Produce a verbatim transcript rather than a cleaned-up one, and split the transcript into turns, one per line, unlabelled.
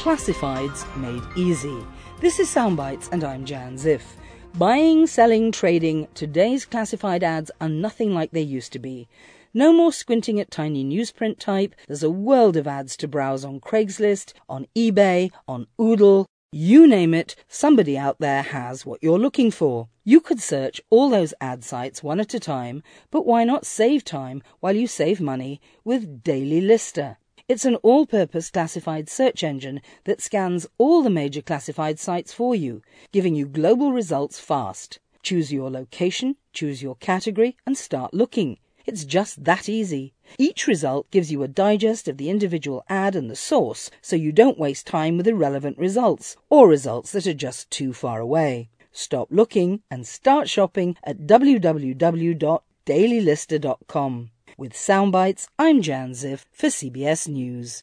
Classifieds made easy. This is Soundbites and I'm Jan Ziff. Buying, selling, trading, today's classified ads are nothing like they used to be. No more squinting at tiny newsprint type. There's a world of ads to browse on Craigslist, on eBay, on Oodle. You name it, somebody out there has what you're looking for. You could search all those ad sites one at a time, but why not save time while you save money with Daily Lister? It's an all-purpose classified search engine that scans all the major classified sites for you, giving you global results fast. Choose your location, choose your category, and start looking. It's just that easy. Each result gives you a digest of the individual ad and the source, so you don't waste time with irrelevant results, or results that are just too far away. Stop looking and start shopping at w w w dot daily lister dot com. With Soundbites, I'm Jan Ziff for C B S News.